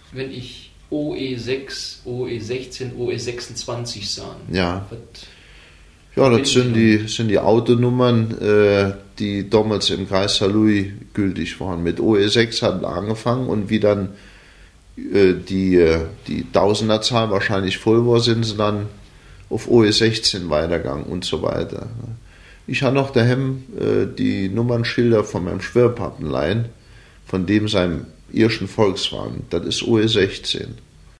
wenn ich OE6, OE16, OE26 sah. Ja. Ja, das sind die Autonummern, die damals im Kreis Saarlouis gültig waren. Mit OE6 hat angefangen und wie dann die Tausenderzahl wahrscheinlich voll war, sind sie dann auf OE16 weitergegangen und so weiter. Ich habe noch daheim die Nummernschilder von meinem Schwiegerpappenlein, von dem seinem irischen Volkswagen. Das ist OE16.